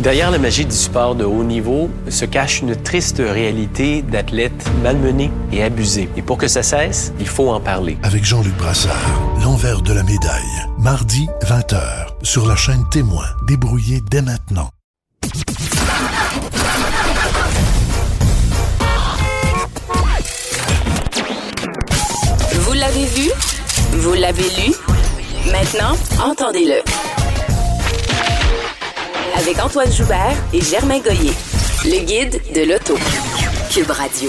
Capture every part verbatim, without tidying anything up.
Derrière la magie du sport de haut niveau se cache une triste réalité d'athlètes malmenés et abusés. Et pour que ça cesse, il faut en parler. Avec Jean-Luc Brassard, l'envers de la médaille. Mardi, vingt heures, sur la chaîne Témoin. Débrouillez dès maintenant. Vous l'avez vu? Vous l'avez lu? Maintenant, entendez-le. Avec Antoine Joubert et Germain Goyer. Le guide de l'auto. Cube Radio.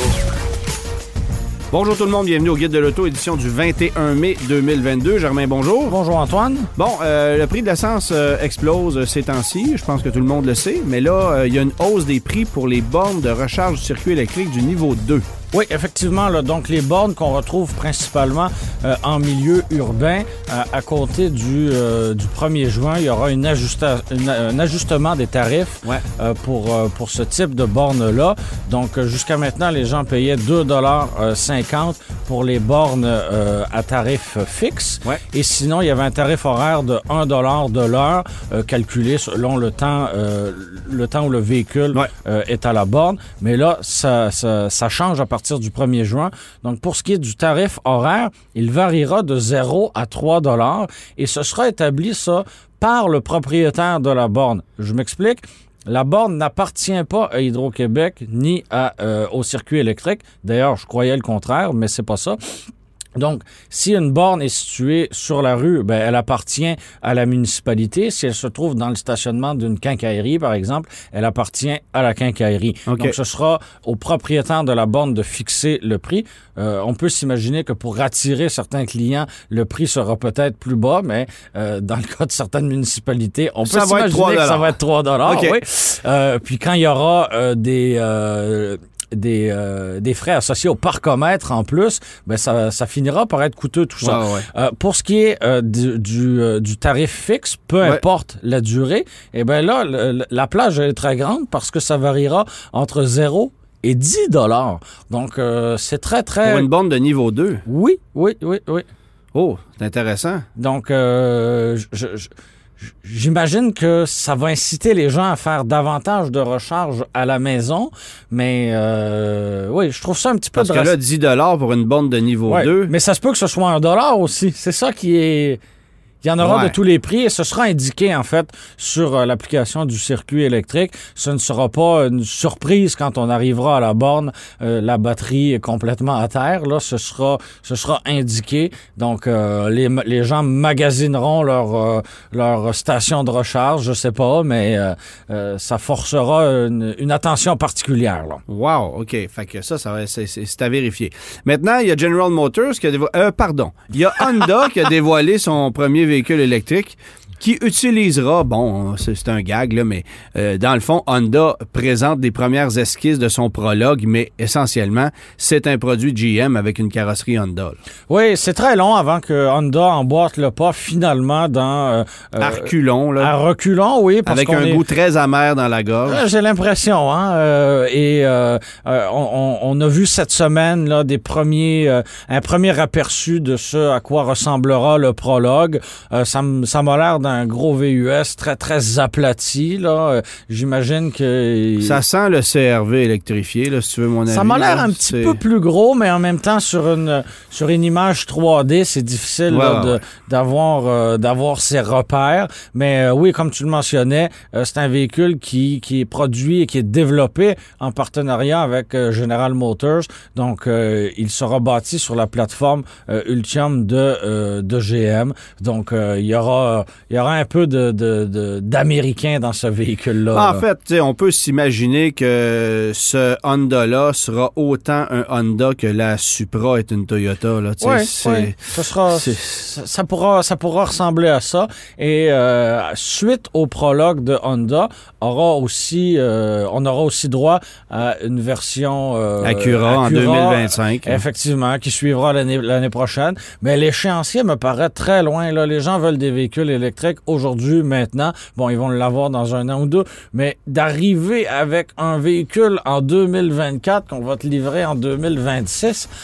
Bonjour tout le monde, bienvenue au Guide de l'auto, édition du vingt et un mai deux mille vingt-deux. Germain, bonjour. Bonjour Antoine. Bon, euh, le prix de l'essence euh, explose ces temps-ci, je pense que tout le monde le sait, mais là, il euh, y a une hausse des prix pour les bornes de recharge du circuit électrique du niveau deux. Oui, effectivement, là, donc les bornes qu'on retrouve principalement euh, en milieu urbain, euh, à compter du, euh, du premier juin, il y aura une ajusta- une, un ajustement des tarifs ouais. euh, pour, euh, pour ce type de bornes-là. Donc, euh, jusqu'à maintenant, les gens payaient deux dollars cinquante pour les bornes euh, à tarif fixe. Ouais. Et sinon, il y avait un tarif horaire de un dollar de l'heure, euh, calculé selon le temps, euh, le temps où le véhicule ouais. euh, est à la borne. Mais là, ça, ça, ça change à partir du premier juin. Donc, pour ce qui est du tarif horaire, il variera de zéro à trois dollars et ce sera établi, ça, par le propriétaire de la borne. Je m'explique. La borne n'appartient pas à Hydro-Québec ni à, euh, au circuit électrique. D'ailleurs, je croyais le contraire, mais c'est pas ça. Donc, si une borne est située sur la rue, ben, elle appartient à la municipalité. Si elle se trouve dans le stationnement d'une quincaillerie, par exemple, elle appartient à la quincaillerie. Okay. Donc, ce sera au propriétaire de la borne de fixer le prix. Euh, on peut s'imaginer que pour attirer certains clients, le prix sera peut-être plus bas, mais euh, dans le cas de certaines municipalités, on ça peut s'imaginer que ça va être trois dollars. Okay. Oui. Euh, puis quand il y aura euh, des... Euh, Des, euh, des frais associés au parcomètre en plus, ben ça, ça finira par être coûteux tout ça. Ouais, ouais. Euh, pour ce qui est euh, du, du, euh, du tarif fixe, peu ouais. importe la durée, eh ben là, le, la plage est très grande parce que ça variera entre zéro et dix dollars. Donc, euh, c'est très, très... Pour une borne de niveau deux? Oui, oui, oui, oui. Oh, c'est intéressant. Donc, euh, je... je J'imagine que ça va inciter les gens à faire davantage de recharge à la maison, mais euh, oui, je trouve ça un petit peu... Parce que là, dix dollars pour une borne de niveau ouais, deux... Mais ça se peut que ce soit un dollar aussi. C'est ça qui est... Il y en aura ouais. de tous les prix et ce sera indiqué, en fait, sur euh, l'application du circuit électrique. Ce ne sera pas une surprise quand on arrivera à la borne, euh, la batterie est complètement à terre. Là, ce sera, ce sera indiqué. Donc, euh, les, les gens magasineront leur, euh, leur station de recharge, je sais pas, mais euh, euh, ça forcera une, une attention particulière. Là. Wow, OK. Fait que ça, ça c'est, c'est, c'est à vérifier. Maintenant, il y a General Motors qui a dévoilé... Euh, pardon. Il y a Honda qui a dévoilé son premier véhicule électrique qui utilisera, bon, c'est, c'est un gag, là, mais euh, dans le fond, Honda présente des premières esquisses de son prologue, mais essentiellement, c'est un produit G M avec une carrosserie Honda. Là. Oui, c'est très long avant que Honda emboîte le pas finalement dans... Euh, à reculons, là. À reculons, oui. Parce avec qu'on un est... goût très amer dans la gorge. J'ai l'impression, hein. Euh, et euh, euh, on, on a vu cette semaine là des premiers, euh, un premier aperçu de ce à quoi ressemblera le prologue. Euh, ça, m- ça m'a l'air d'un un gros V U S très, très aplati, là. Euh, j'imagine que... Ça sent le C R V électrifié, là, si tu veux mon avis. Ça m'a l'air là, un c'est... petit peu plus gros, mais en même temps, sur une, sur une image trois D, c'est difficile ouais, là, ouais, de, ouais. d'avoir, euh, d'avoir ses repères. Mais euh, oui, comme tu le mentionnais, euh, c'est un véhicule qui, qui est produit et qui est développé en partenariat avec euh, General Motors. Donc, euh, il sera bâti sur la plateforme euh, Ultium de, euh, de G M. Donc, euh, il y aura, il y aura un peu de, de, de, d'américain dans ce véhicule-là. En là. fait, on peut s'imaginer que ce Honda-là sera autant un Honda que la Supra est une Toyota. Là, oui, c'est... oui. Ça, sera, ça, ça, pourra, ça pourra ressembler à ça. Et euh, suite au prologue de Honda, aura aussi, euh, on aura aussi droit à une version euh, Acura, Acura en deux mille vingt-cinq. Effectivement, qui suivra l'année, l'année prochaine. Mais l'échéancier me paraît très loin. Là. Les gens veulent des véhicules électriques aujourd'hui, maintenant. Bon, ils vont l'avoir dans un an ou deux. Mais d'arriver avec un véhicule en deux mille vingt-quatre qu'on va te livrer en deux mille vingt-six...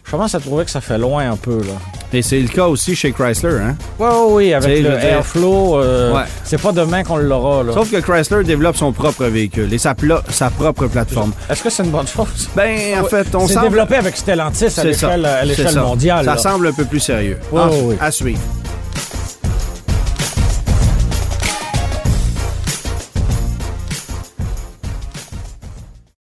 je commence à trouver que ça fait loin un peu, là. Et c'est le cas aussi chez Chrysler, hein? Oui, oui, oui, avec T'sais, le je veux dire- Airflow, euh, Ouais. c'est pas demain qu'on l'aura, là. Sauf que Chrysler développe son propre véhicule et sa, pla- sa propre plateforme. Est-ce que c'est une bonne chose? Ben, en fait, on C'est semble... développé avec Stellantis à C'est ça. l'échelle, à C'est l'échelle ça. mondiale. Ça là. semble un peu plus sérieux. Ouais, En- ouais, ouais. À suivre.